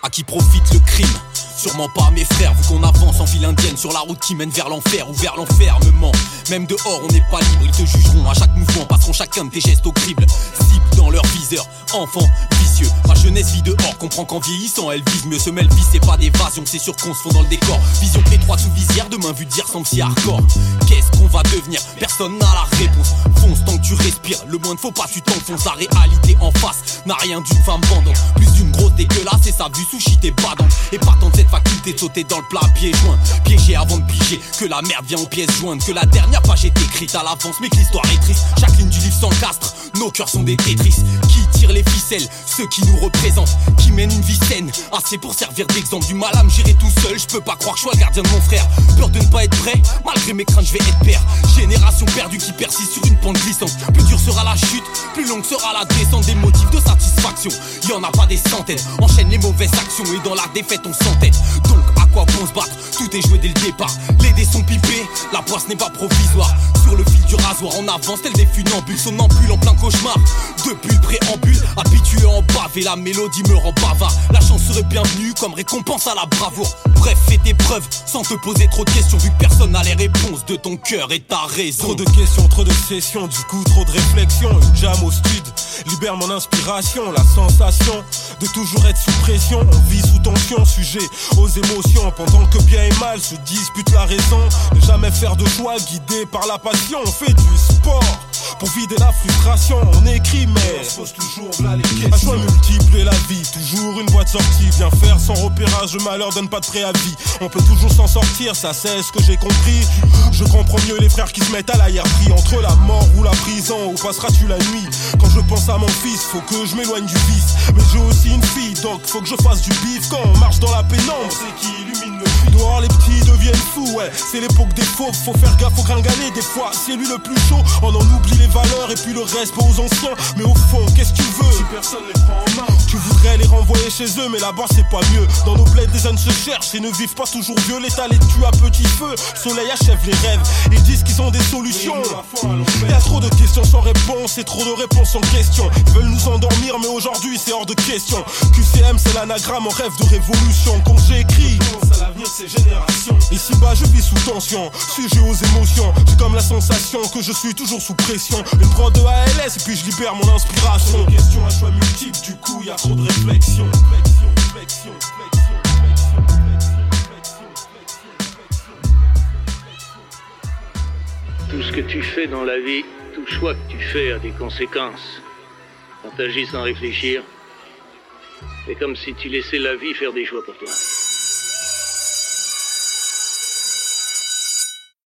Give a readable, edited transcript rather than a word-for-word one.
À qui profite le crime? Sûrement pas à mes frères, vu qu'on avance en file indienne sur la route qui mène vers l'enfer ou vers l'enfermement. Même dehors on n'est pas libre, ils te jugeront à chaque mouvement, passeront chacun de tes gestes au crible. Cible dans leur viseur, enfant vicieux. Ma jeunesse vit dehors, comprend qu'en vieillissant elle vise mieux. Se mêle vie, c'est pas d'évasion, c'est sûr qu'on se fond dans le décor. Vision étroite sous visière, demain vu dire sans psy hardcore. Qu'est-ce qu'on va devenir? Personne n'a la réponse. Fonce tant que tu respires, le moins de faut pas tu t'enfonces. La réalité en face n'a rien d'une femme bandante. Plus d'une grosse dégueulasse et sa vue sushi t'es badante. Et partant de cette faculté de sauter dans le plat à pieds joints. Piégé avant de piger, que la merde vient aux pièces jointes. Que la dernière page est écrite à l'avance mais que l'histoire est triste. Chaque ligne du livre s'encastre, nos cœurs sont des Tetris. Qui tire les ficelles, ceux qui nous représentent. Qui mènent une vie saine, assez pour servir d'exemple. Du mal à me gérer tout seul, je peux pas croire que je sois le gardien de mon frère. Peur de ne pas être prêt, malgré mes craintes je vais être père. Génération perdue qui persiste sur une pente glissante. Plus dure sera la chute, plus longue sera la descente. Des motifs de satisfaction, y en a pas des centaines. Enchaîne les mauvaises actions et dans la défaite on s'entête. Donc à quoi bon se battre? Tout est joué dès le départ. Les dés sont pipés, la poisse n'est pas provisoire. Sur le fil du rasoir on avance tel des funambules. Somnambule en plein cauchemar, depuis le préambule. Habitué en bave et la mélodie me rend bavard. La chance serait bienvenue comme récompense à la bravoure. Bref, fais tes preuves sans te poser trop de questions. Vu que personne n'a les réponses de ton cœur et ta raison. Trop de questions, trop de sessions, du coup trop de réflexions. Une jam au stud, libère mon inspiration. La sensation de toujours être sous pression. On vit sous tension, sujet aux émotions. Pendant que bien et mal se disputent la raison. Ne jamais faire de choix guidé par la passion. On fait du sport pour vider la frustration. On écrit mais on se pose toujours là les questions. Un choix multiple et la vie, toujours une voie de sortie. Bien faire sans repérage, le malheur donne pas de préavis. On peut toujours s'en sortir, ça c'est ce que j'ai compris. Je comprends mieux les frères qui se mettent à l'arrière-prix. Entre la mort ou la prison, où passeras-tu la nuit? Quand je pense à mon fils, faut que je m'éloigne du vice. Mais j'ai aussi une fille, donc faut que je fasse du bif. Quand on marche dans la pénombre, c'est qui illumine le puits. Dehors les petits deviennent fous, ouais. C'est l'époque des fauves, faut faire gaffe au gringalet. Des fois c'est lui le plus chaud, on en oublie les valeurs et puis le respect aux anciens. Mais au fond, qu'est-ce que tu veux si personne les prend en main? Tu voudrais les renvoyer chez eux, mais là-bas c'est pas mieux. Dans nos bleds des jeunes se cherchent et ne vivent pas toujours vieux. L'État les tue à petit feu, soleil achève les rêves. Ils disent qu'ils ont des solutions. Il y a trop de questions sans réponse et trop de réponses sans question. Ils veulent nous endormir mais aujourd'hui c'est hors de question. QCM c'est l'anagramme en rêve de révolution. Quand j'écris, à l'avenir c'est génération. Ici bas je vis sous tension, sujet aux émotions. J'ai comme la sensation que je suis toujours sous pression. Une prod de ALS et puis je libère mon inspiration. Question à choix multiples, du coup y a trop de réflexion. Tout ce que tu fais dans la vie, tout choix que tu fais a des conséquences. Quand tu agis sans réfléchir, c'est comme si tu laissais la vie faire des choix pour toi.